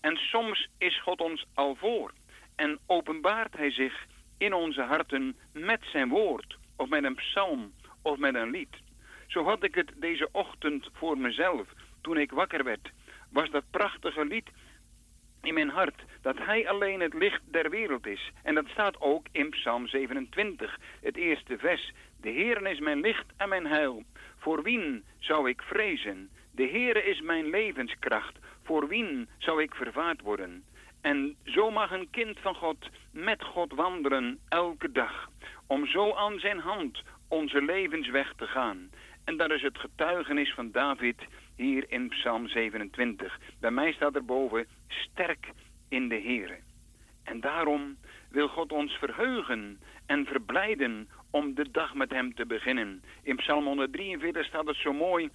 En soms is God ons al voor en openbaart hij zich in onze harten met zijn woord, of met een psalm, of met een lied. Zo had ik het deze ochtend voor mezelf, toen ik wakker werd, was dat prachtige lied in mijn hart, dat hij alleen het licht der wereld is. En dat staat ook in Psalm 27, het eerste vers. De Heere is mijn licht en mijn heil. Voor wien zou ik vrezen? De Heere is mijn levenskracht. Voor wien zou ik vervaard worden? En zo mag een kind van God met God wandelen elke dag, om zo aan zijn hand onze levensweg te gaan. En dat is het getuigenis van David hier in Psalm 27. Bij mij staat erboven, sterk in de Heere. En daarom wil God ons verheugen en verblijden om de dag met hem te beginnen. In Psalm 143 staat het zo mooi: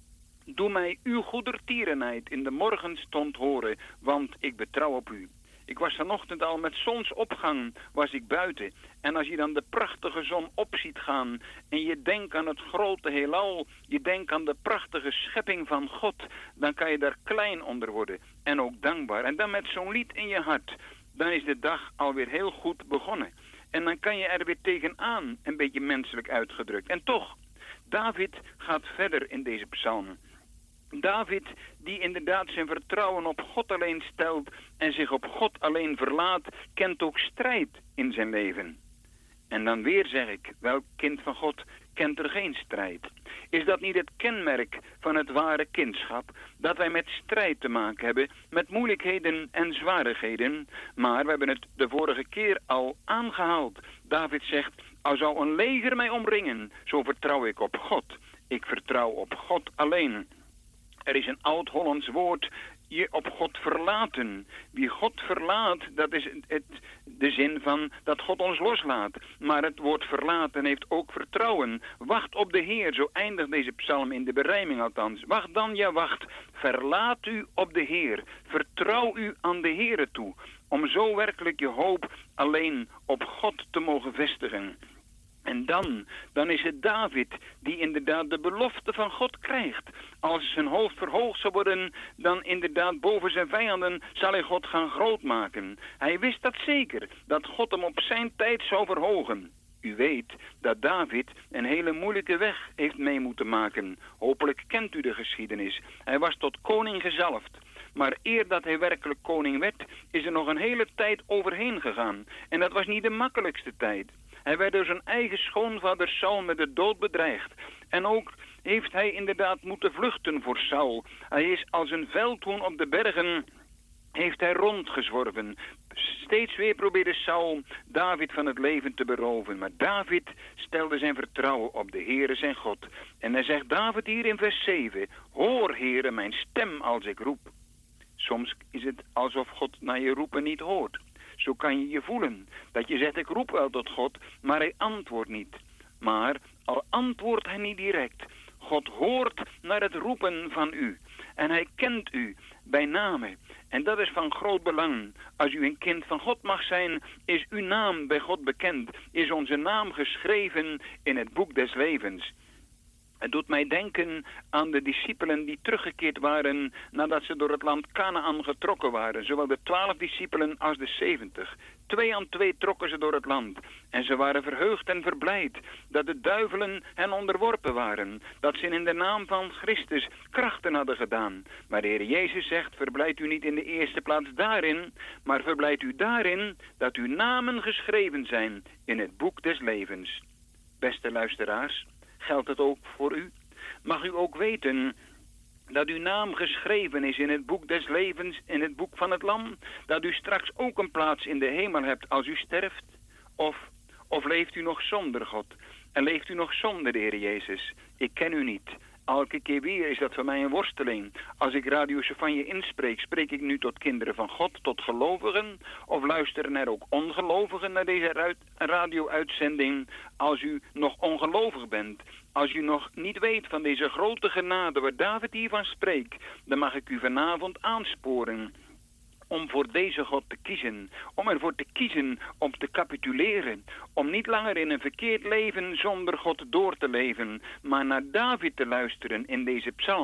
doe mij uw goedertierenheid in de morgenstond horen, want ik betrouw op u. Ik was vanochtend al met zonsopgang, was ik buiten. En als je dan de prachtige zon op ziet gaan en je denkt aan het grote heelal, je denkt aan de prachtige schepping van God, dan kan je daar klein onder worden en ook dankbaar. En dan met zo'n lied in je hart, dan is de dag alweer heel goed begonnen. En dan kan je er weer tegenaan, een beetje menselijk uitgedrukt. En toch, David gaat verder in deze psalm. David, die inderdaad zijn vertrouwen op God alleen stelt en zich op God alleen verlaat, kent ook strijd in zijn leven. En dan weer zeg ik, welk kind van God kent er geen strijd? Is dat niet het kenmerk van het ware kindschap, dat wij met strijd te maken hebben, met moeilijkheden en zwaarigheden? Maar we hebben het de vorige keer al aangehaald. David zegt, al zou een leger mij omringen, zo vertrouw ik op God. Ik vertrouw op God alleen. Er is een oud-Hollands woord, je op God verlaten. Wie God verlaat, dat is de zin van dat God ons loslaat. Maar het woord verlaten heeft ook vertrouwen. Wacht op de Heer, zo eindigt deze psalm in de berijming althans. Wacht dan, ja wacht. Verlaat u op de Heer. Vertrouw u aan de Heere toe. Om zo werkelijk je hoop alleen op God te mogen vestigen. En dan is het David die inderdaad de belofte van God krijgt. Als zijn hoofd verhoogd zou worden, dan inderdaad boven zijn vijanden zal hij God gaan grootmaken. Hij wist dat zeker, dat God hem op zijn tijd zou verhogen. U weet dat David een hele moeilijke weg heeft mee moeten maken. Hopelijk kent u de geschiedenis. Hij was tot koning gezalfd. Maar eer dat hij werkelijk koning werd, is er nog een hele tijd overheen gegaan. En dat was niet de makkelijkste tijd. Hij werd door zijn eigen schoonvader Saul met de dood bedreigd. En ook heeft hij inderdaad moeten vluchten voor Saul. Hij is als een veldhoen op de bergen, heeft hij rondgezworven. Steeds weer probeerde Saul David van het leven te beroven. Maar David stelde zijn vertrouwen op de Heere zijn God. En hij zegt David hier in vers 7, hoor Heere mijn stem als ik roep. Soms is het alsof God naar je roepen niet hoort. Zo kan je je voelen, dat je zegt ik roep wel tot God, maar hij antwoordt niet. Maar al antwoordt hij niet direct, God hoort naar het roepen van u. En hij kent u bij name. En dat is van groot belang. Als u een kind van God mag zijn, is uw naam bij God bekend. Is onze naam geschreven in het boek des levens. Het doet mij denken aan de discipelen die teruggekeerd waren nadat ze door het land Kanaan getrokken waren. Zowel de 12 discipelen als de 70. 2 aan 2 trokken ze door het land. En ze waren verheugd en verblijd dat de duivelen hen onderworpen waren. Dat ze in de naam van Christus krachten hadden gedaan. Maar de Heer Jezus zegt, verblijd u niet in de eerste plaats daarin, maar verblijd u daarin dat uw namen geschreven zijn in het boek des levens. Beste luisteraars, geldt het ook voor u? Mag u ook weten dat uw naam geschreven is in het boek des levens, in het boek van het Lam? Dat u straks ook een plaats in de hemel hebt als u sterft? Of leeft u nog zonder God? En leeft u nog zonder de Heer Jezus? Ik ken u niet. Elke keer weer is dat voor mij een worsteling. Als ik Radio Sofanje inspreek, spreek ik nu tot kinderen van God, tot gelovigen? Of luisteren er ook ongelovigen naar deze radio-uitzending? Als u nog ongelovig bent, als u nog niet weet van deze grote genade waar David hiervan spreekt, dan mag ik u vanavond aansporen om voor deze God te kiezen, om ervoor te kiezen om te capituleren, om niet langer in een verkeerd leven zonder God door te leven, maar naar David te luisteren in deze psalm.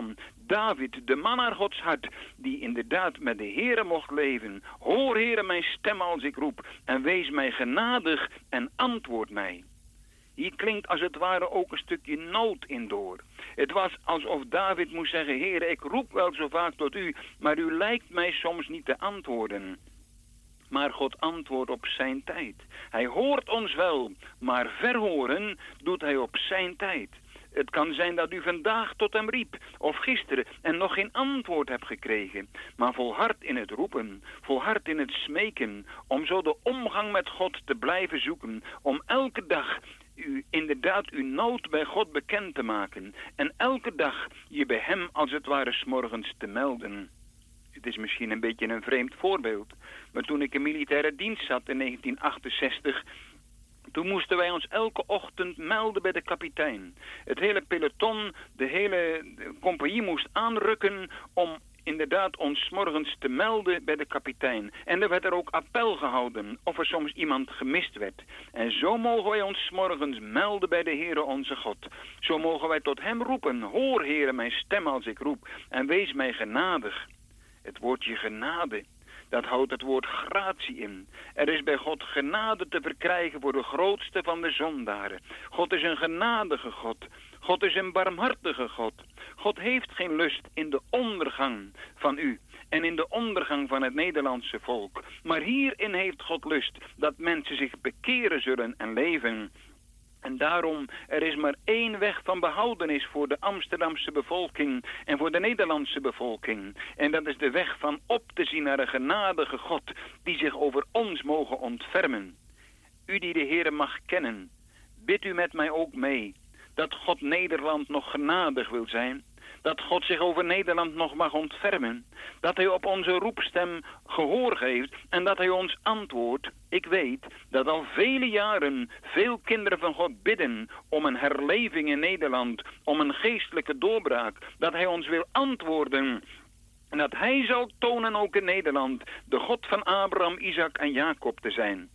David, de man naar Gods hart, die inderdaad met de Heere mocht leven. Hoor, Heere, mijn stem als ik roep, en wees mij genadig en antwoord mij. Hier klinkt als het ware ook een stukje nood in door. Het was alsof David moest zeggen, Heere, ik roep wel zo vaak tot u, maar u lijkt mij soms niet te antwoorden. Maar God antwoordt op zijn tijd. Hij hoort ons wel, maar verhoren doet hij op zijn tijd. Het kan zijn dat u vandaag tot hem riep, of gisteren, en nog geen antwoord hebt gekregen. Maar volhard in het roepen, volhard in het smeken, om zo de omgang met God te blijven zoeken, om elke dag inderdaad uw nood bij God bekend te maken, en elke dag je bij hem als het ware 's morgens te melden. Het is misschien een beetje een vreemd voorbeeld, maar toen ik in militaire dienst zat in 1968... toen moesten wij ons elke ochtend melden bij de kapitein. Het hele peloton, de hele compagnie moest aanrukken om inderdaad ons 's morgens te melden bij de kapitein. En er werd er ook appel gehouden of er soms iemand gemist werd. En zo mogen wij ons 's morgens melden bij de Heere onze God. Zo mogen wij tot hem roepen, hoor Heere mijn stem als ik roep, en wees mij genadig. Het woordje genade, dat houdt het woord gratie in. Er is bij God genade te verkrijgen voor de grootste van de zondaren. God is een genadige God. God is een barmhartige God. God heeft geen lust in de ondergang van u en in de ondergang van het Nederlandse volk. Maar hierin heeft God lust dat mensen zich bekeren zullen en leven. En daarom, er is maar één weg van behoudenis voor de Amsterdamse bevolking en voor de Nederlandse bevolking. En dat is de weg van op te zien naar een genadige God die zich over ons mogen ontfermen. U die de Heere mag kennen, bid u met mij ook mee dat God Nederland nog genadig wil zijn. Dat God zich over Nederland nog mag ontfermen. Dat hij op onze roepstem gehoor geeft en dat hij ons antwoordt. Ik weet dat al vele jaren veel kinderen van God bidden om een herleving in Nederland, om een geestelijke doorbraak. Dat hij ons wil antwoorden. En dat hij zal tonen ook in Nederland de God van Abraham, Isaac en Jacob te zijn.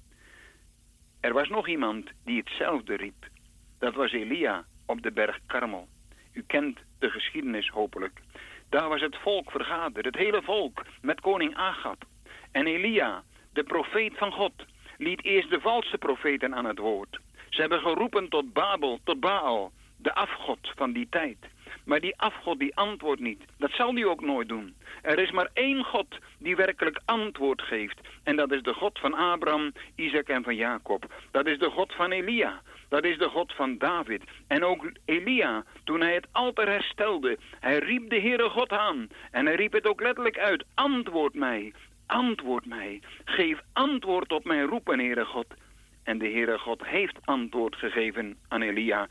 Er was nog iemand die hetzelfde riep. Dat was Elia op de berg Karmel. U kent de geschiedenis hopelijk. Daar was het volk vergaderd, het hele volk, met koning Agab. En Elia, de profeet van God, liet eerst de valse profeten aan het woord. Ze hebben geroepen tot Babel, tot Baal, de afgod van die tijd. Maar die afgod die antwoordt niet. Dat zal die ook nooit doen. Er is maar één God die werkelijk antwoord geeft. En dat is de God van Abraham, Isaac en van Jacob. Dat is de God van Elia. Dat is de God van David. En ook Elia, toen hij het altaar herstelde, hij riep de Heere God aan. En hij riep het ook letterlijk uit. Antwoord mij, antwoord mij. Geef antwoord op mijn roepen, Heere God. En de Heere God heeft antwoord gegeven aan Elia.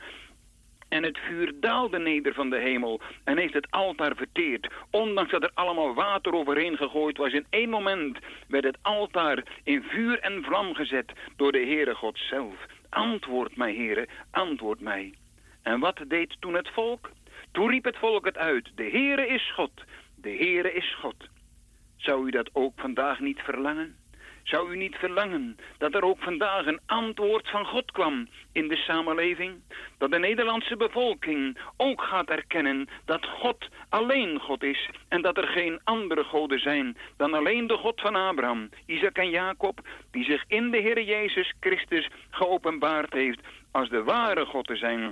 En het vuur daalde neder van de hemel en heeft het altaar verteerd. Ondanks dat er allemaal water overheen gegooid was, in één moment werd het altaar in vuur en vlam gezet door de Heere God zelf. Antwoord mij, Heere, antwoord mij. En wat deed toen het volk? Toen riep het volk het uit. De Heere is God, de Heere is God. Zou u dat ook vandaag niet verlangen? Zou u niet verlangen dat er ook vandaag een antwoord van God kwam in de samenleving? Dat de Nederlandse bevolking ook gaat erkennen dat God alleen God is en dat er geen andere goden zijn dan alleen de God van Abraham, Isaac en Jacob, die zich in de Heer Jezus Christus geopenbaard heeft als de ware God te zijn.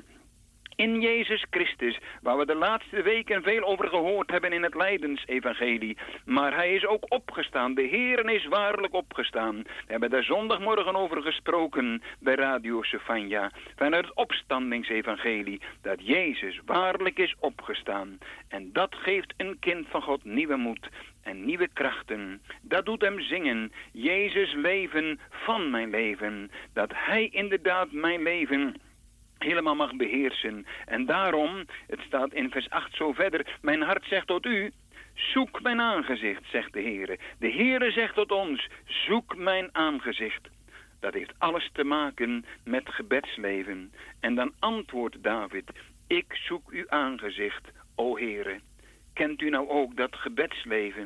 In Jezus Christus, waar we de laatste weken veel over gehoord hebben in het Lijdensevangelie. Maar hij is ook opgestaan. De Heer is waarlijk opgestaan. We hebben daar zondagmorgen over gesproken bij Radio Sefania. Vanuit het opstandingsevangelie. Dat Jezus waarlijk is opgestaan. En dat geeft een kind van God nieuwe moed en nieuwe krachten. Dat doet hem zingen. Jezus leven van mijn leven. Dat hij inderdaad mijn leven helemaal mag beheersen. En daarom, het staat in vers 8 zo verder, mijn hart zegt tot u, zoek mijn aangezicht, zegt de Heere. De Heere zegt tot ons, zoek mijn aangezicht. Dat heeft alles te maken met gebedsleven. En dan antwoordt David, ik zoek uw aangezicht, o Heere. Kent u nou ook dat gebedsleven?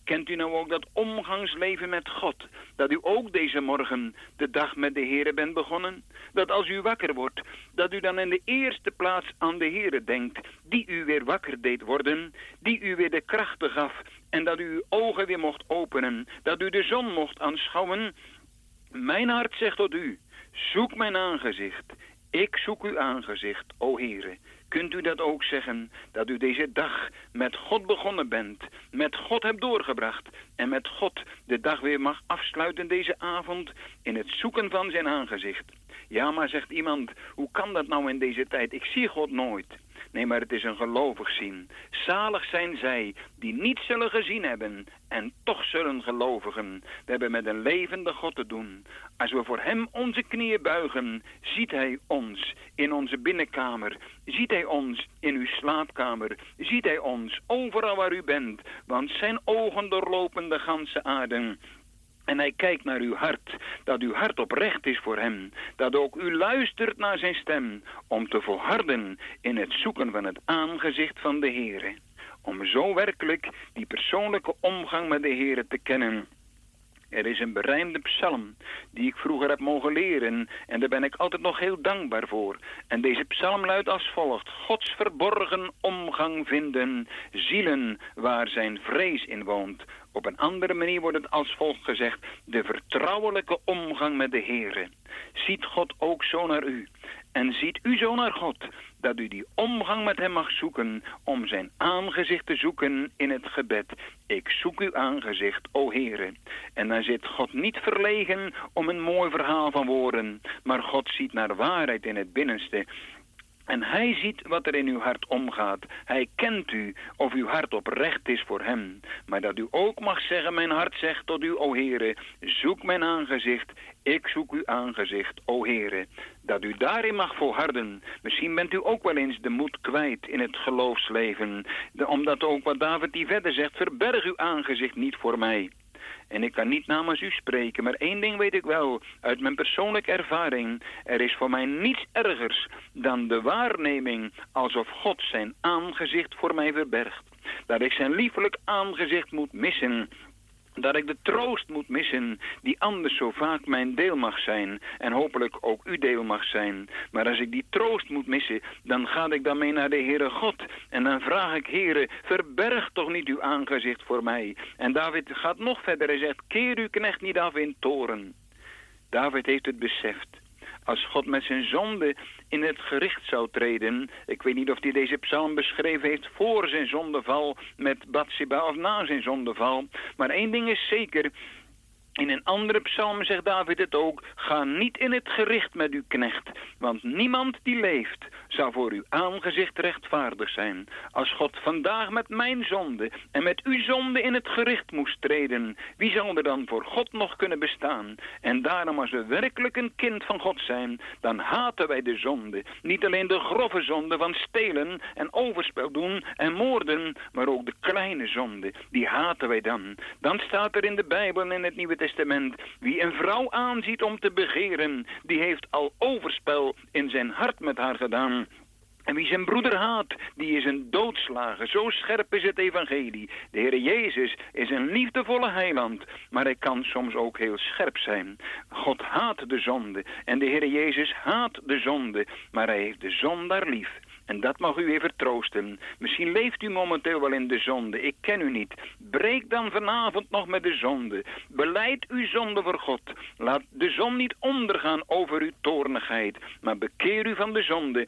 Kent u nou ook dat omgangsleven met God? Dat u ook deze morgen de dag met de Heere bent begonnen? Dat als u wakker wordt, dat u dan in de eerste plaats aan de Heere denkt, die u weer wakker deed worden, die u weer de krachten gaf en dat u uw ogen weer mocht openen, dat u de zon mocht aanschouwen. Mijn hart zegt tot u, zoek mijn aangezicht. Ik zoek uw aangezicht, o Heere. Kunt u dat ook zeggen, dat u deze dag met God begonnen bent, met God hebt doorgebracht en met God de dag weer mag afsluiten deze avond in het zoeken van zijn aangezicht? Ja, maar zegt iemand, hoe kan dat nou in deze tijd? Ik zie God nooit. Nee, maar het is een gelovig zien. Zalig zijn zij die niet zullen gezien hebben en toch zullen gelovigen. We hebben met een levende God te doen. Als we voor hem onze knieën buigen, ziet hij ons in onze binnenkamer. Ziet hij ons in uw slaapkamer. Ziet hij ons overal waar u bent. Want zijn ogen doorlopen de ganse aarde. En hij kijkt naar uw hart, dat uw hart oprecht is voor hem. Dat ook u luistert naar zijn stem, om te volharden in het zoeken van het aangezicht van de Heere. Om zo werkelijk die persoonlijke omgang met de Heere te kennen. Er is een berijmde psalm die ik vroeger heb mogen leren en daar ben ik altijd nog heel dankbaar voor. En deze psalm luidt als volgt: Gods verborgen omgang vinden, zielen waar zijn vrees in woont. Op een andere manier wordt het als volgt gezegd: de vertrouwelijke omgang met de Heere. Ziet God ook zo naar u? En ziet u zo naar God, dat u die omgang met hem mag zoeken, om zijn aangezicht te zoeken in het gebed. Ik zoek uw aangezicht, o Heere. En dan zit God niet verlegen om een mooi verhaal van woorden, maar God ziet naar waarheid in het binnenste. En hij ziet wat er in uw hart omgaat. Hij kent u of uw hart oprecht is voor hem. Maar dat u ook mag zeggen, mijn hart zegt tot u, o Heere, zoek mijn aangezicht. Ik zoek uw aangezicht, o Heere. Dat u daarin mag volharden. Misschien bent u ook wel eens de moed kwijt in het geloofsleven. Omdat ook wat David die verder zegt, verberg uw aangezicht niet voor mij. En ik kan niet namens u spreken, maar één ding weet ik wel, uit mijn persoonlijke ervaring. Er is voor mij niets ergers dan de waarneming alsof God zijn aangezicht voor mij verbergt. Dat ik zijn liefelijk aangezicht moet missen. Dat ik de troost moet missen die anders zo vaak mijn deel mag zijn en hopelijk ook uw deel mag zijn. Maar als ik die troost moet missen, dan ga ik daarmee naar de Heere God. En dan vraag ik, Heere, verberg toch niet uw aangezicht voor mij. En David gaat nog verder en zegt, keer uw knecht niet af in toorn. David heeft het beseft. Als God met zijn zonde in het gericht zou treden. Ik weet niet of hij deze psalm beschreven heeft voor zijn zondeval met Batsheba of na zijn zondeval. Maar één ding is zeker. In een andere psalm zegt David het ook. Ga niet in het gericht met uw knecht. Want niemand die leeft zou voor uw aangezicht rechtvaardig zijn. Als God vandaag met mijn zonde en met uw zonde in het gericht moest treden. Wie zal er dan voor God nog kunnen bestaan? En daarom als we werkelijk een kind van God zijn. Dan haten wij de zonde. Niet alleen de grove zonde van stelen en overspel doen en moorden. Maar ook de kleine zonde. Die haten wij dan. Dan staat er in de Bijbel en in het Nieuwe Testament. Wie een vrouw aanziet om te begeren. Die heeft al overspel in zijn hart met haar gedaan. En wie zijn broeder haat, die is een doodslager. Zo scherp is het evangelie. De Heer Jezus is een liefdevolle heiland. Maar hij kan soms ook heel scherp zijn. God haat de zonde. En de Heer Jezus haat de zonde. Maar hij heeft de zondaar lief. En dat mag u even troosten. Misschien leeft u momenteel wel in de zonde. Ik ken u niet. Breek dan vanavond nog met de zonde. Belijd uw zonde voor God. Laat de zon niet ondergaan over uw toornigheid. Maar bekeer u van de zonde.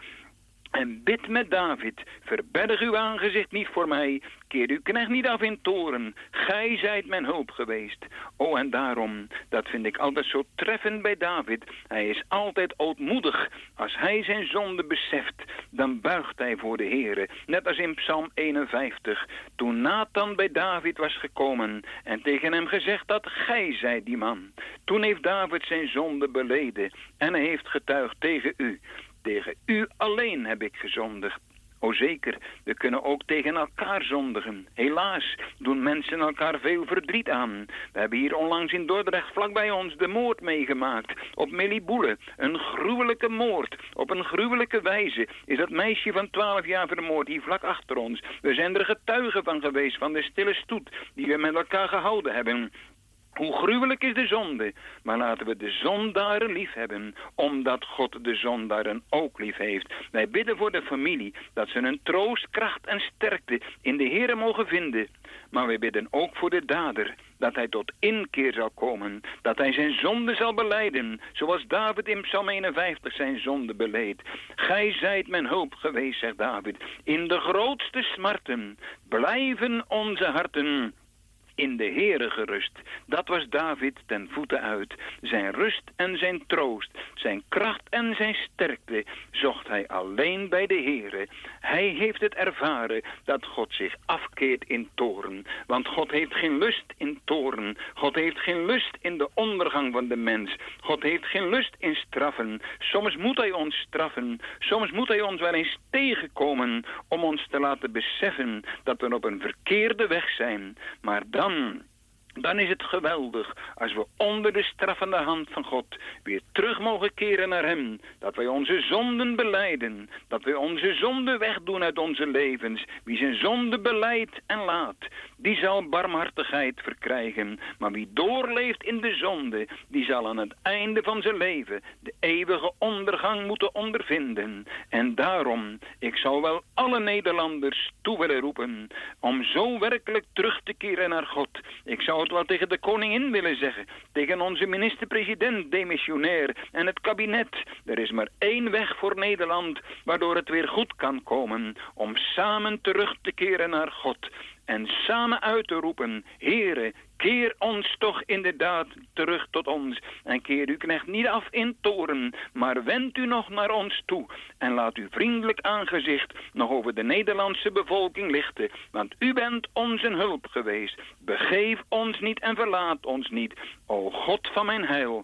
En bid met David, verberg uw aangezicht niet voor mij, keer uw knecht niet af in toorn, gij zijt mijn hulp geweest. Oh, en daarom, dat vind ik altijd zo treffend bij David, hij is altijd ootmoedig. Als hij zijn zonde beseft, dan buigt hij voor de Heere, net als in Psalm 51. Toen Nathan bij David was gekomen en tegen hem gezegd had, gij zijt die man. Toen heeft David zijn zonde beleden en hij heeft getuigd tegen u. Tegen u alleen heb ik gezondigd. O zeker, we kunnen ook tegen elkaar zondigen. Helaas doen mensen elkaar veel verdriet aan. We hebben hier onlangs in Dordrecht vlakbij ons de moord meegemaakt op Millie Boele. Een gruwelijke moord. Op een gruwelijke wijze is dat meisje van 12 jaar vermoord hier vlak achter ons. We zijn er getuigen van geweest, van de stille stoet die we met elkaar gehouden hebben. Hoe gruwelijk is de zonde, maar laten we de zondaren lief hebben, omdat God de zondaren ook lief heeft. Wij bidden voor de familie, dat ze een troost, kracht en sterkte in de Here mogen vinden. Maar wij bidden ook voor de dader, dat hij tot inkeer zal komen, dat hij zijn zonde zal belijden, zoals David in Psalm 51 zijn zonde beleed. Gij zijt mijn hulp geweest, zegt David, in de grootste smarten blijven onze harten in de Heere gerust. Dat was David ten voeten uit. Zijn rust en zijn troost, zijn kracht en zijn sterkte zocht hij alleen bij de Heere. Hij heeft het ervaren dat God zich afkeert in toorn. Want God heeft geen lust in toorn. God heeft geen lust in de ondergang van de mens. God heeft geen lust in straffen. Soms moet hij ons straffen. Soms moet hij ons wel eens tegenkomen om ons te laten beseffen dat we op een verkeerde weg zijn. Maar dan is het geweldig als we onder de straffende hand van God weer terug mogen keren naar hem. Dat wij onze zonden belijden. Dat wij onze zonden wegdoen uit onze levens. Wie zijn zonde belijdt en laat, die zal barmhartigheid verkrijgen. Maar wie doorleeft in de zonde, die zal aan het einde van zijn leven de eeuwige ondergang moeten ondervinden. En daarom, ik zou wel alle Nederlanders toe willen roepen om zo werkelijk terug te keren naar God. Ik zou het wel tegen de koningin willen zeggen, tegen onze minister-president, demissionair en het kabinet. Er is maar één weg voor Nederland, waardoor het weer goed kan komen, om samen terug te keren naar God en samen uit te roepen, Heere, keer ons toch inderdaad terug tot ons. En keer uw knecht niet af in toorn, maar wend u nog naar ons toe. En laat uw vriendelijk aangezicht nog over de Nederlandse bevolking lichten. Want u bent onze hulp geweest. Begeef ons niet en verlaat ons niet. O God van mijn heil.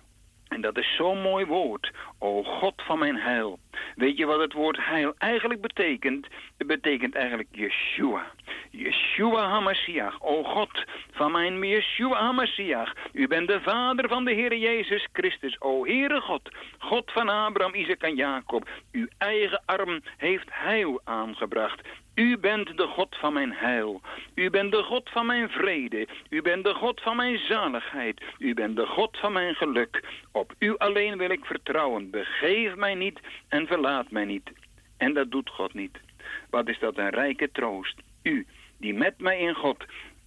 En dat is zo'n mooi woord. O God van mijn heil. Weet je wat het woord heil eigenlijk betekent? Het betekent eigenlijk Yeshua. Yeshua HaMashiach. O God van mijn Yeshua HaMashiach. U bent de vader van de Heer Jezus Christus. O Heere God. God van Abraham, Isaac en Jacob. Uw eigen arm heeft heil aangebracht. U bent de God van mijn heil. U bent de God van mijn vrede. U bent de God van mijn zaligheid. U bent de God van mijn geluk. Op u alleen wil ik vertrouwen. Begeef mij niet en verlaat mij niet. En dat doet God niet. Wat is dat een rijke troost. U, die met mij in God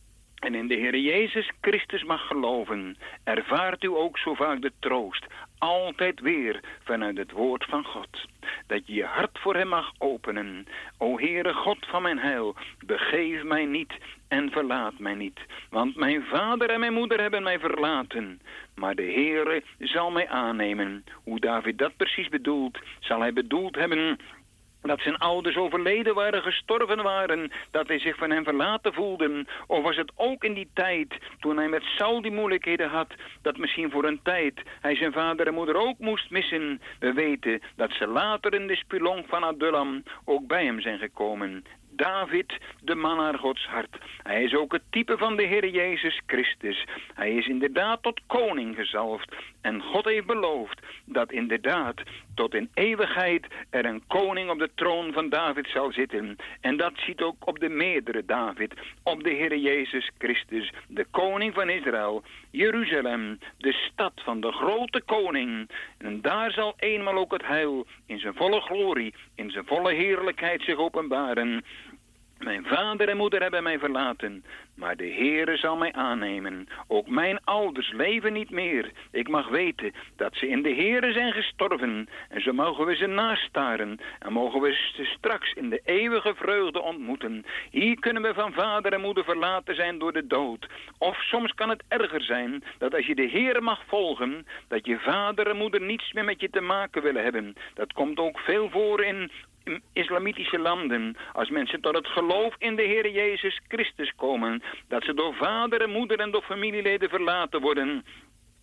en in de Heer Jezus Christus mag geloven, ervaart u ook zo vaak de troost, altijd weer vanuit het woord van God. Dat je je hart voor hem mag openen. O Heere God van mijn heil, begeef mij niet en verlaat mij niet. Want mijn vader en mijn moeder hebben mij verlaten. Maar de Heere zal mij aannemen. Hoe David dat precies bedoelt, zal hij bedoeld hebben dat zijn ouders overleden waren, gestorven waren, dat hij zich van hen verlaten voelde. Of was het ook in die tijd, toen hij met Saul die moeilijkheden had, dat misschien voor een tijd hij zijn vader en moeder ook moest missen. We weten dat ze later in de spelonk van Adullam ook bij hem zijn gekomen. David, de man naar Gods hart. Hij is ook het type van de Heer Jezus Christus. Hij is inderdaad tot koning gezalfd. En God heeft beloofd dat inderdaad tot in eeuwigheid er een koning op de troon van David zal zitten. En dat ziet ook op de meerdere David, op de Heer Jezus Christus, de koning van Israël. Jeruzalem, de stad van de grote koning. En daar zal eenmaal ook het heil in zijn volle glorie, in zijn volle heerlijkheid zich openbaren. Mijn vader en moeder hebben mij verlaten, maar de Heere zal mij aannemen. Ook mijn ouders leven niet meer. Ik mag weten dat ze in de Heere zijn gestorven. En zo mogen we ze nastaren en mogen we ze straks in de eeuwige vreugde ontmoeten. Hier kunnen we van vader en moeder verlaten zijn door de dood. Of soms kan het erger zijn dat als je de Heere mag volgen, dat je vader en moeder niets meer met je te maken willen hebben. Dat komt ook veel voor in islamitische landen, als mensen tot het geloof in de Heer Jezus Christus komen, dat ze door vader en moeder en door familieleden verlaten worden.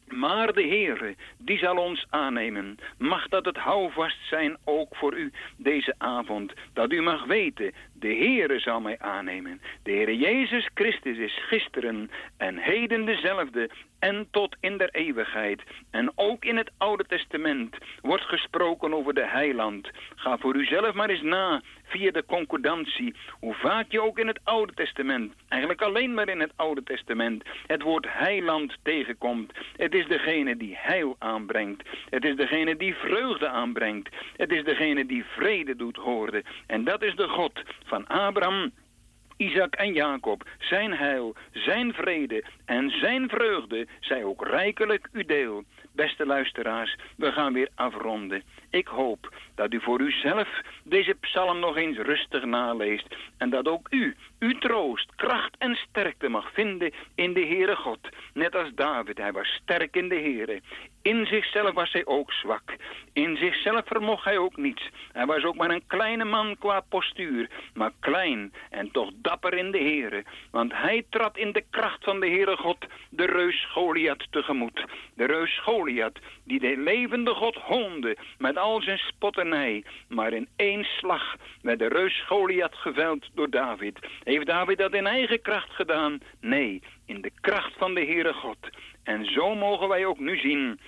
Maar de Heere, die zal ons aannemen. Mag dat het houvast zijn ook voor u deze avond. Dat u mag weten, de Heere zal mij aannemen. De Heere Jezus Christus is gisteren en heden dezelfde en tot in der eeuwigheid. En ook in het Oude Testament wordt gesproken over de heiland. Ga voor uzelf maar eens na via de concordantie. Hoe vaak je ook in het Oude Testament, eigenlijk alleen maar in het Oude Testament, het woord heiland tegenkomt. Het is degene die heil aanbrengt. Het is degene die vreugde aanbrengt. Het is degene die vrede doet horen. En dat is de God van Abraham, Isaac en Jacob. Zijn heil, zijn vrede en zijn vreugde zij ook rijkelijk u deel. Beste luisteraars, we gaan weer afronden. Ik hoop dat u voor uzelf deze psalm nog eens rustig naleest. En dat ook u uw troost, kracht en sterkte mag vinden in de Heere God. Net als David, hij was sterk in de Heere. In zichzelf was hij ook zwak. In zichzelf vermocht hij ook niets. Hij was ook maar een kleine man qua postuur. Maar klein en toch dapper in de Heere. Want hij trad in de kracht van de Heere God de reus Goliath tegemoet. De reus Goliath die de levende God hoonde met al zijn spotternij. Maar in één slag werd de reus Goliath geveld door David. Heeft David dat in eigen kracht gedaan? Nee, in de kracht van de Heere God. En zo mogen wij ook nu zien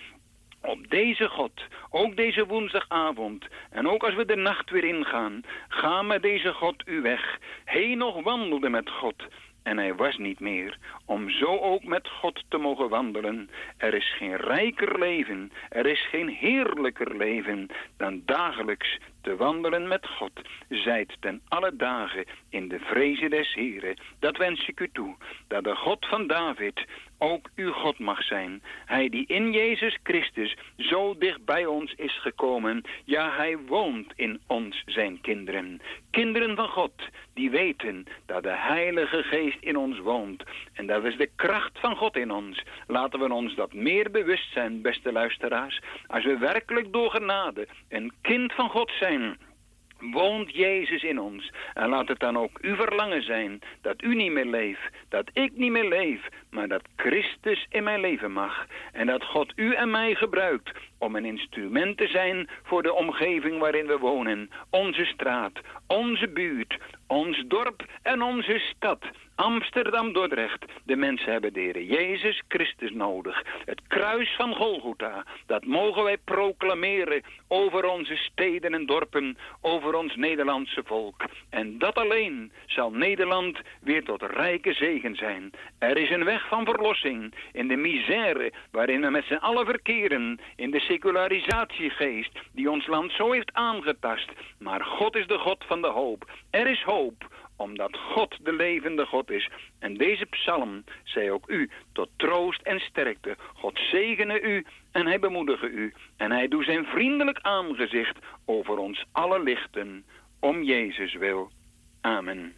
op deze God, ook deze woensdagavond, en ook als we de nacht weer ingaan, ga met deze God uw weg. Henoch wandelde met God, en hij was niet meer, om zo ook met God te mogen wandelen. Er is geen rijker leven, er is geen heerlijker leven, dan dagelijks te wandelen met God. Zijt ten alle dagen in de vreze des Heren. Dat wens ik u toe, dat de God van David ook uw God mag zijn. Hij die in Jezus Christus zo dicht bij ons is gekomen. Ja, hij woont in ons, zijn kinderen. Kinderen van God, die weten dat de Heilige Geest in ons woont. En dat is de kracht van God in ons. Laten we ons dat meer bewust zijn, beste luisteraars. Als we werkelijk door genade een kind van God zijn, woont Jezus in ons. En laat het dan ook uw verlangen zijn dat u niet meer leeft, dat ik niet meer leef, maar dat Christus in mijn leven mag. En dat God u en mij gebruikt om een instrument te zijn voor de omgeving waarin we wonen. Onze straat, onze buurt, ons dorp en onze stad. Amsterdam, Dordrecht. De mensen hebben de Heer Jezus Christus nodig. Het kruis van Golgotha, dat mogen wij proclameren over onze steden en dorpen, over ons Nederlandse volk. En dat alleen zal Nederland weer tot rijke zegen zijn. Er is een weg van verlossing in de misère waarin we met z'n allen verkeren, in de secularisatiegeest die ons land zo heeft aangetast. Maar God is de God van de hoop. Er is hoop, omdat God de levende God is. En deze psalm zij ook u tot troost en sterkte. God zegene u en hij bemoedige u. En hij doet zijn vriendelijk aangezicht over ons alle lichten. Om Jezus wil. Amen.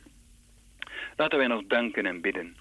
Laten wij nog danken en bidden.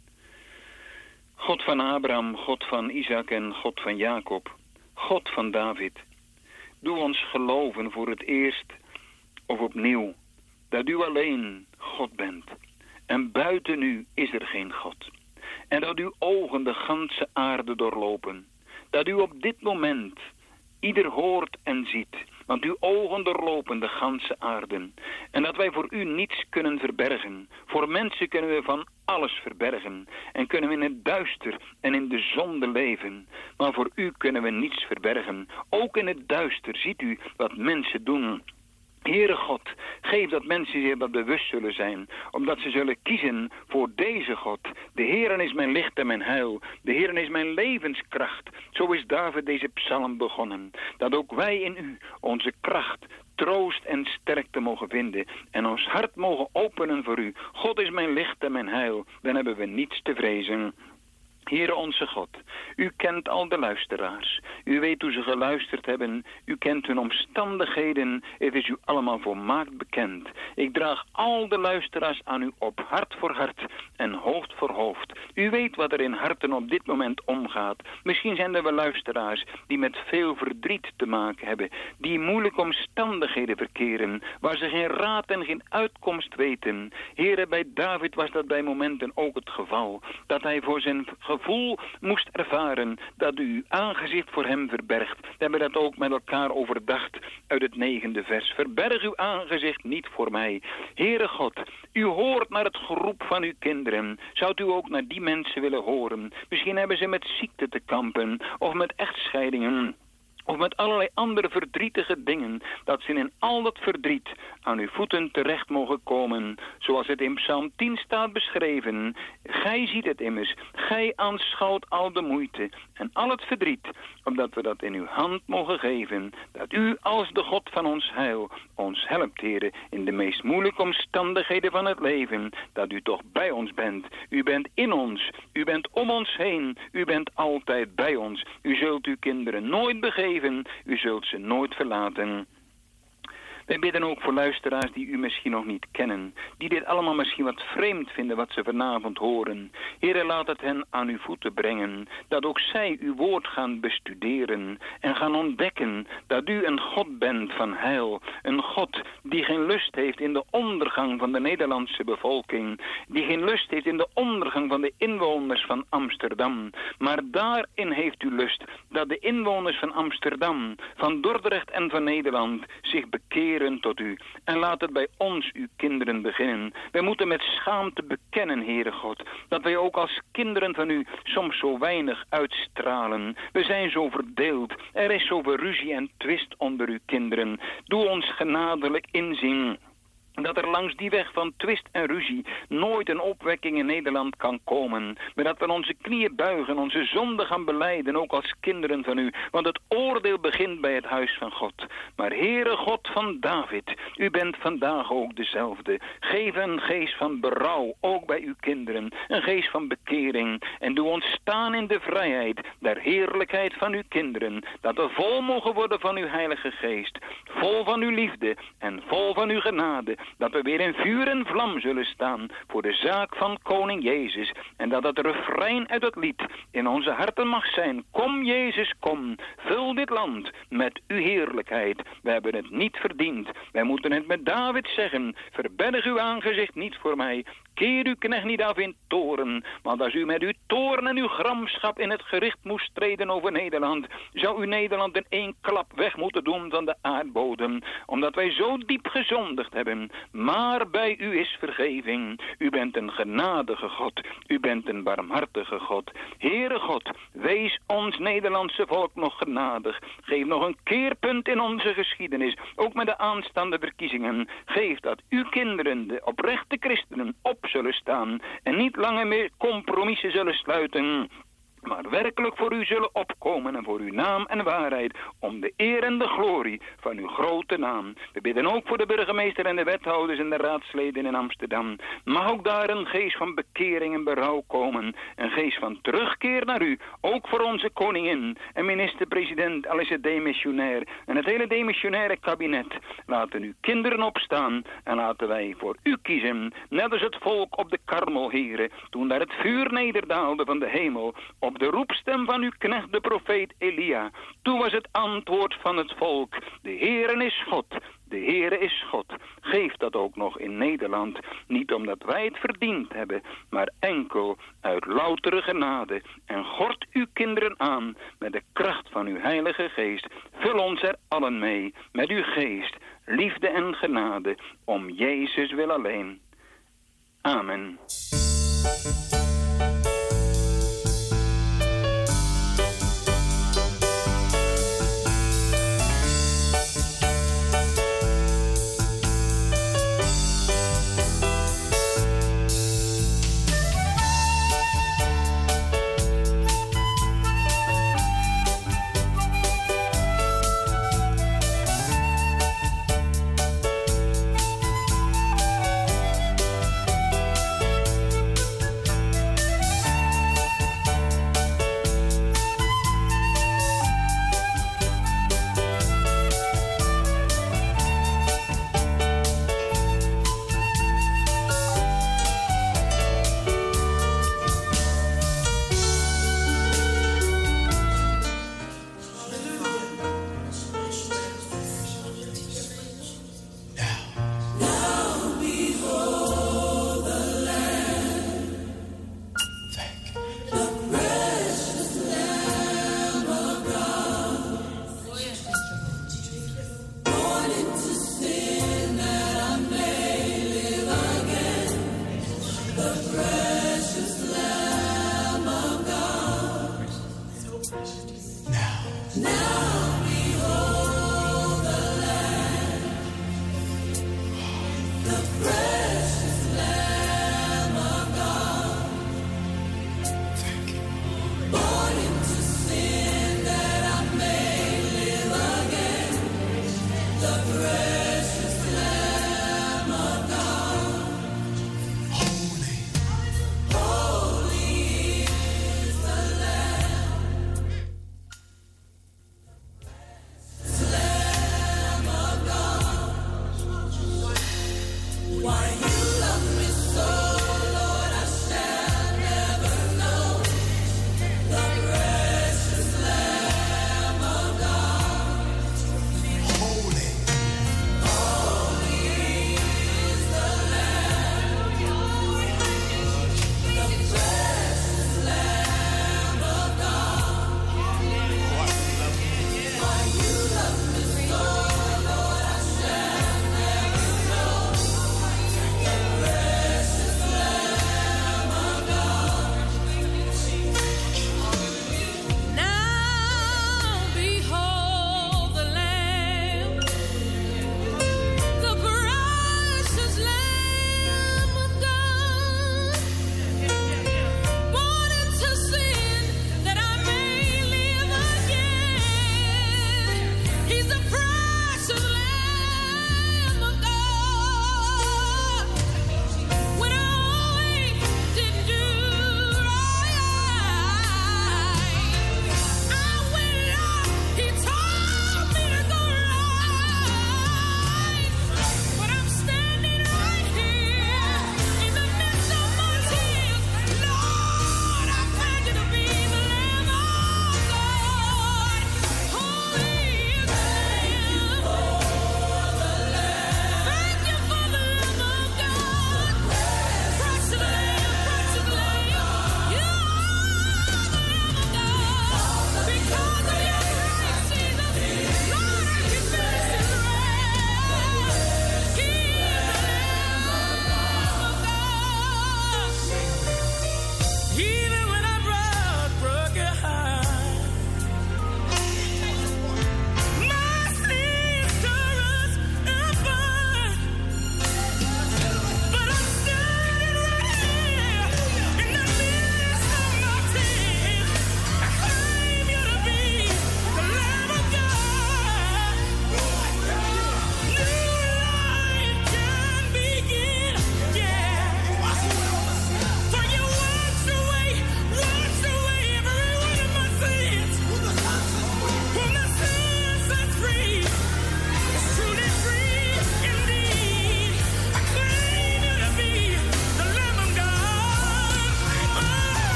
God van Abraham, God van Isaac en God van Jacob. God van David. Doe ons geloven voor het eerst of opnieuw dat u alleen God bent. En buiten u is er geen God. En dat uw ogen de ganse aarde doorlopen. Dat u op dit moment ieder hoort en ziet. Want uw ogen doorlopen de ganse aarde. En dat wij voor u niets kunnen verbergen. Voor mensen kunnen we van alles verbergen. En kunnen we in het duister en in de zonde leven. Maar voor u kunnen we niets verbergen. Ook in het duister ziet u wat mensen doen. Heere God, geef dat mensen zich dat bewust zullen zijn, omdat ze zullen kiezen voor deze God. De Heere is mijn licht en mijn heil. De Heere is mijn levenskracht. Zo is David deze psalm begonnen. Dat ook wij in u onze kracht, troost en sterkte mogen vinden en ons hart mogen openen voor u. God is mijn licht en mijn heil. Dan hebben we niets te vrezen. Heere onze God, u kent al de luisteraars. U weet hoe ze geluisterd hebben. U kent hun omstandigheden. Het is u allemaal volmaakt bekend. Ik draag al de luisteraars aan u op, hart voor hart en hoofd voor hoofd. U weet wat er in harten op dit moment omgaat. Misschien zijn er wel luisteraars die met veel verdriet te maken hebben, die moeilijke omstandigheden verkeren, waar ze geen raad en geen uitkomst weten. Heere, bij David was dat bij momenten ook het geval, dat hij voor zijn geval gevoel moest ervaren dat u uw aangezicht voor hem verbergt. We hebben dat ook met elkaar overdacht uit het 9e vers. Verberg uw aangezicht niet voor mij. Heere God, u hoort naar het geroep van uw kinderen. Zou u ook naar die mensen willen horen? Misschien hebben ze met ziekte te kampen of met echtscheidingen. Of met allerlei andere verdrietige dingen, dat ze in al dat verdriet aan uw voeten terecht mogen komen. Zoals het in Psalm 10 staat beschreven. Gij ziet het immers, gij aanschouwt al de moeite en al het verdriet, opdat we dat in uw hand mogen geven. Dat u als de God van ons heil ons helpt, Heere, in de meest moeilijke omstandigheden van het leven. Dat u toch bij ons bent. U bent in ons, u bent om ons heen, u bent altijd bij ons. U zult uw kinderen nooit begeven. U zult ze nooit verlaten. Wij bidden ook voor luisteraars die u misschien nog niet kennen. Die dit allemaal misschien wat vreemd vinden wat ze vanavond horen. Heere, laat het hen aan uw voeten brengen. Dat ook zij uw woord gaan bestuderen. En gaan ontdekken dat u een God bent van heil. Een God die geen lust heeft in de ondergang van de Nederlandse bevolking. Die geen lust heeft in de ondergang van de inwoners van Amsterdam. Maar daarin heeft u lust dat de inwoners van Amsterdam, van Dordrecht en van Nederland zich bekeren tot u. En laat het bij ons, uw kinderen, beginnen. Wij moeten met schaamte bekennen, Heere God, dat wij ook als kinderen van u soms zo weinig uitstralen. We zijn zo verdeeld. Er is zoveel ruzie en twist onder uw kinderen. Doe ons genadelijk inzien dat er langs die weg van twist en ruzie nooit een opwekking in Nederland kan komen. Maar dat we onze knieën buigen, onze zonden gaan belijden, ook als kinderen van u. Want het oordeel begint bij het huis van God. Maar Heere God van David, u bent vandaag ook dezelfde. Geef een geest van berouw, ook bij uw kinderen. Een geest van bekering. En doe ons staan in de vrijheid, der heerlijkheid van uw kinderen. Dat we vol mogen worden van uw heilige geest. Vol van uw liefde en vol van uw genade. Dat we weer in vuur en vlam zullen staan voor de zaak van koning Jezus. En dat het refrein uit het lied in onze harten mag zijn. Kom Jezus, kom. Vul dit land met uw heerlijkheid. We hebben het niet verdiend. Wij moeten het met David zeggen. Verberg uw aangezicht niet voor mij. Keer uw knecht niet af in toorn. Want als u met uw toorn en uw gramschap in het gericht moest treden over Nederland, zou u Nederland in één klap weg moeten doen van de aardbodem. Omdat wij zo diep gezondigd hebben. Maar bij u is vergeving. U bent een genadige God. U bent een barmhartige God. Heere God, wees ons Nederlandse volk nog genadig. Geef nog een keerpunt in onze geschiedenis. Ook met de aanstaande verkiezingen. Geef dat uw kinderen, de oprechte christenen, op zullen staan. En niet langer meer compromissen zullen sluiten. Maar werkelijk voor u zullen opkomen en voor uw naam en waarheid, om de eer en de glorie van uw grote naam. We bidden ook voor de burgemeester en de wethouders en de raadsleden in Amsterdam. Mag ook daar een geest van bekering en berouw komen, een geest van terugkeer naar u, ook voor onze koningin en minister-president, al is het demissionair, en het hele demissionaire kabinet. Laten uw kinderen opstaan en laten wij voor u kiezen, net als het volk op de Karmel, Heere, toen daar het vuur nederdaalde van de hemel, op de roepstem van uw knecht de profeet Elia. Toen was het antwoord van het volk: de Heere is God, de Heere is God. Geef dat ook nog in Nederland, niet omdat wij het verdiend hebben, maar enkel uit loutere genade. En gord uw kinderen aan met de kracht van uw heilige geest. Vul ons er allen mee met uw geest, liefde en genade, om Jezus wil alleen. Amen.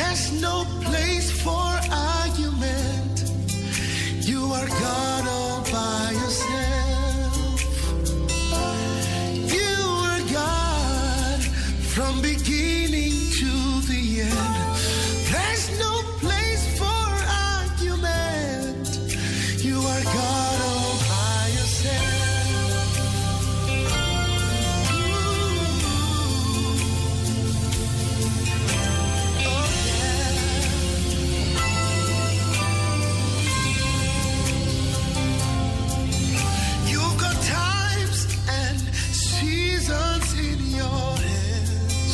There's no place for argument. You are God all by yourself. You are God from beginning to the end. There's no place for argument. You are God all by yourself. In your hands,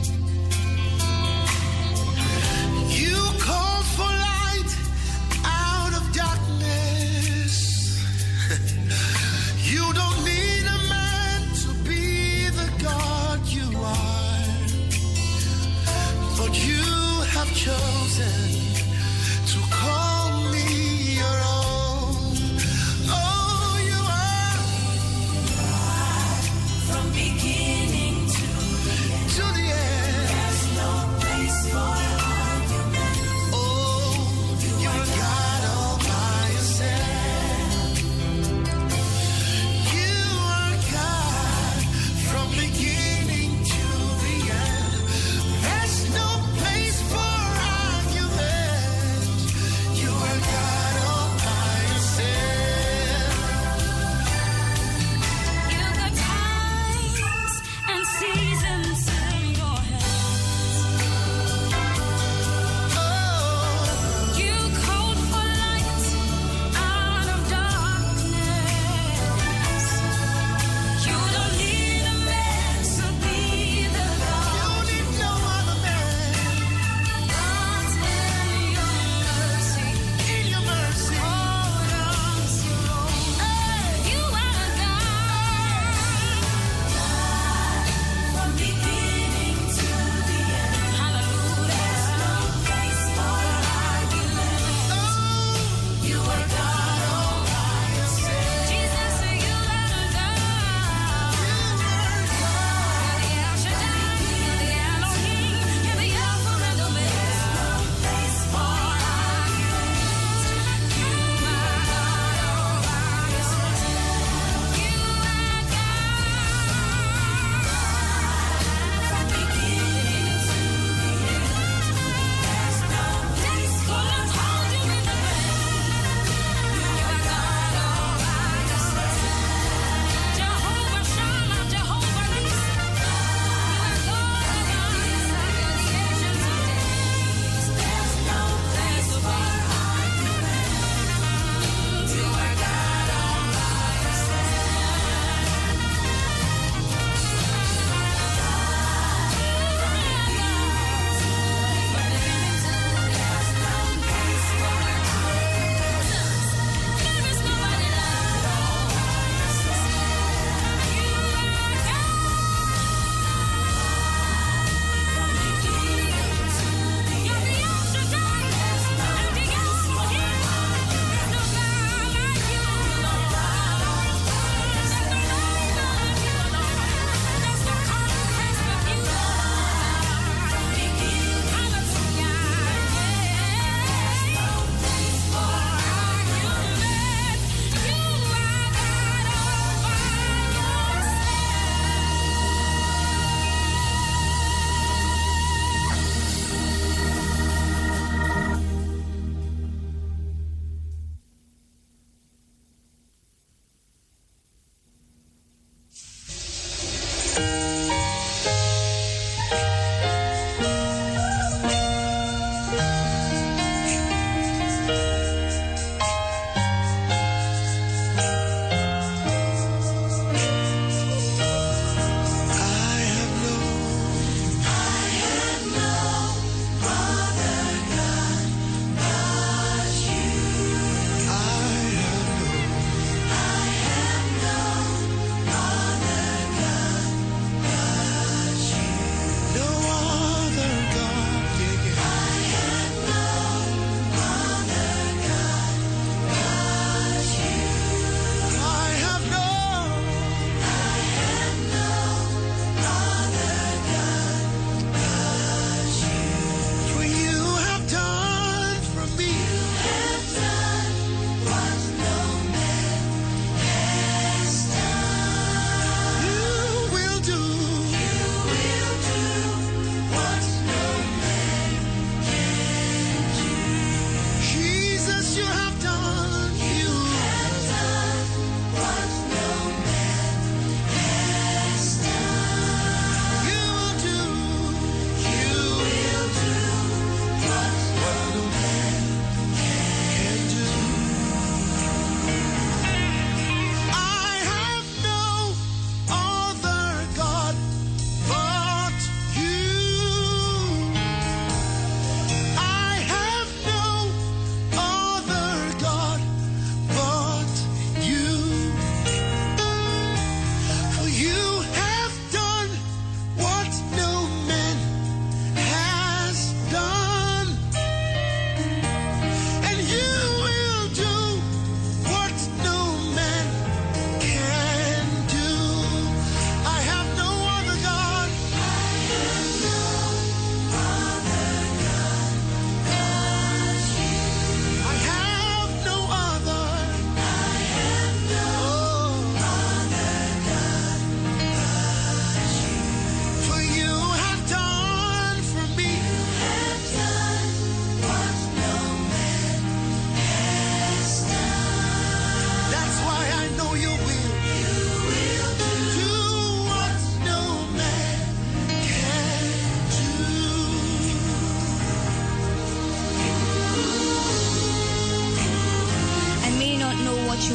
you call for light out of darkness. You don't need a man to be the God you are, but you have chosen to call me your own. Oh, you are from beginning to the end. There's no place for argument. Oh, you're God all by yourself. You are God from beginning to the end. There's no place for argument. You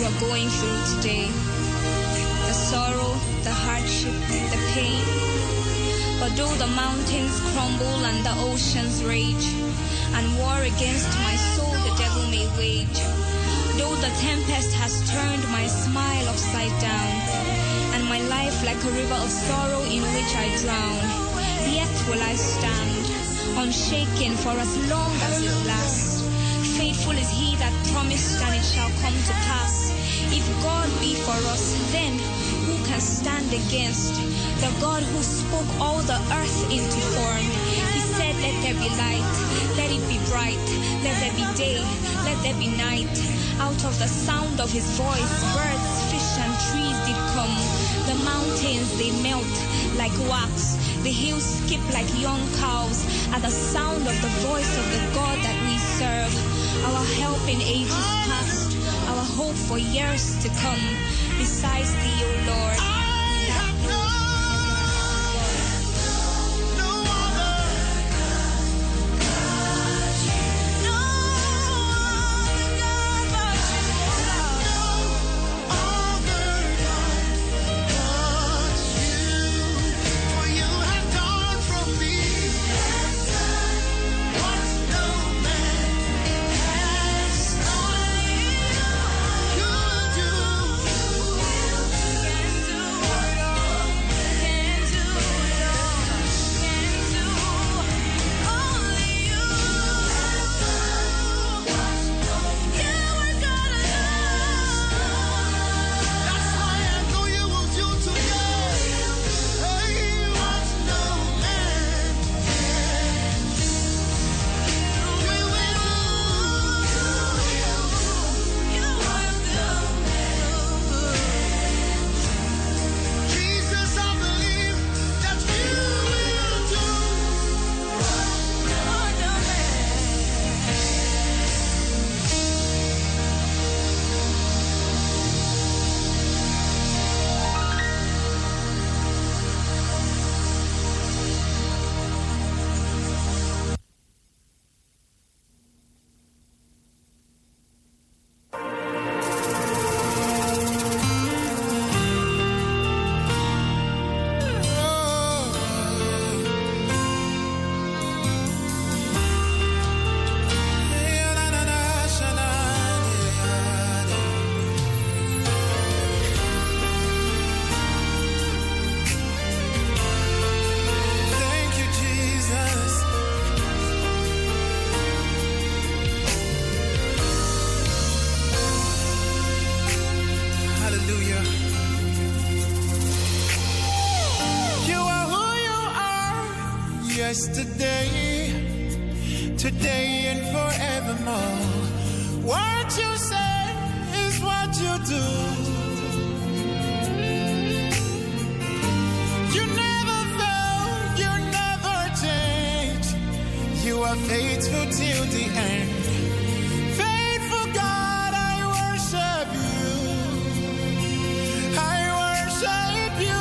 are going through today. The sorrow, the hardship, the pain. But though the mountains crumble and the oceans rage, and war against my soul the devil may wage, though the tempest has turned my smile upside down, and my life like a river of sorrow in which I drown, yet will I stand, unshaken for as long as it lasts. Faithful is he that promised, and it shall come to pass. If God be for us, then who can stand against? The God who spoke all the earth into form. He said, let there be light, let it be bright, let there be day, let there be night. Out of the sound of his voice, birds, fish, and trees did come. The mountains, they melt like wax. The hills skip like young cows at the sound of the voice of the God that we serve. Our help in ages past, our hope for years to come. Besides thee, O Lord, we have no other. Yesterday, today, and forevermore. What you say is what you do. You never fail, you never change. You are faithful till the end. Faithful God, I worship you. I worship you.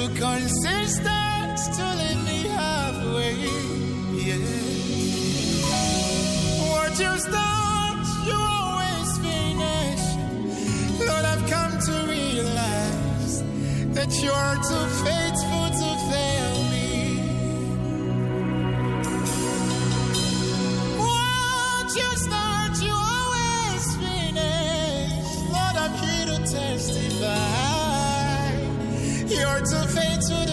too consistent to leave me halfway. Yeah. What you start, you always finish. Lord, I've come to realize that you are too faithful to fail me. What you start, you always finish. Lord, I'm here to testify. You're too faithful to